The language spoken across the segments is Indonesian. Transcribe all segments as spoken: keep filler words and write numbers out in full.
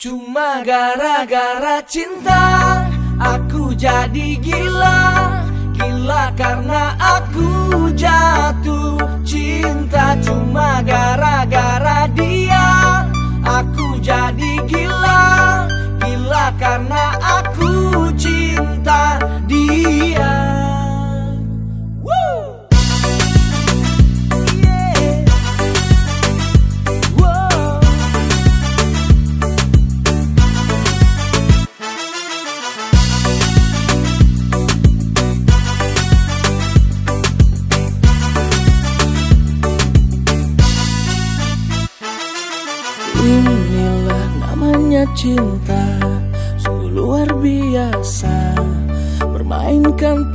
Cuma gara-gara cinta aku jadi gila. Gila karena aku jatuh cinta. Cuma gara-gara dia aku jadi gila. Gila karena aku cinta dia. Inilah namanya cinta, sungguh luar biasa, permainkan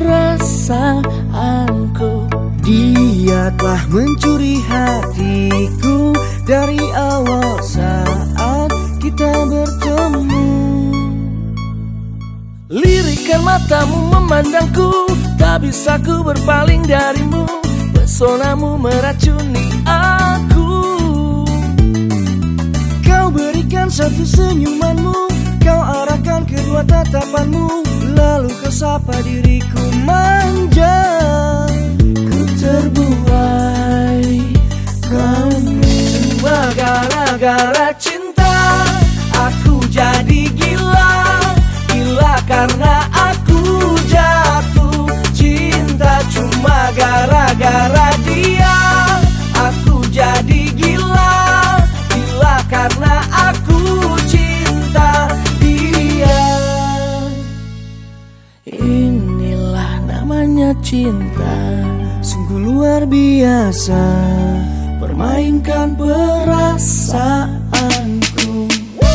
perasaanku. Dia telah mencuri hatiku dari awal saat kita bertemu. Lirikan matamu memandangku, tak bisa ku berpaling darimu. Pesonamu meracuni aku. Kau berikan satu senyumanmu, kau arahkan kedua tatapanmu, lalu kau sapa diriku manja. Ku terbuai kamu. Cuma gara-gara cinta aku jadi gila. Gila karena aku jatuh cinta. Cuma gara-gara dia aku jadi gila. Gila karena aku cinta dia. Inilah namanya cinta, sungguh luar biasa, permainkan perasaanku.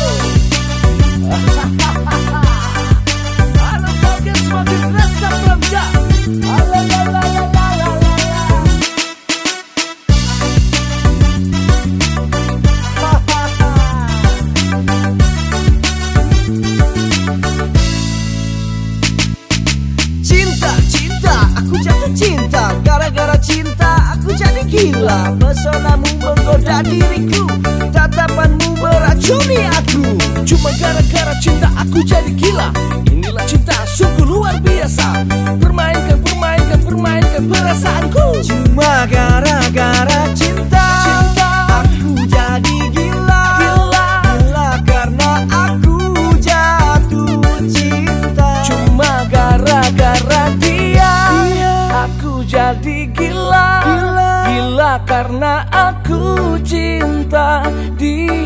Anak makin semakin rasa pramja. cinta, cinta, aku jatuh cinta. Gara-gara cinta aku jadi gila. Pesonamu menggoda diriku, tatapanmu meracuni aku. Cuma gara-gara cinta aku jadi gila. Inilah cinta sungguh luar biasa, permainkan, permainkan, permainkan perasaanku. Cuma gara-gara cinta, Cinta. aku jadi gila. Gila. Gila karena aku jatuh cinta. Cuma gara-gara dia aku jadi gila. Gila. Gila karena aku cinta dia.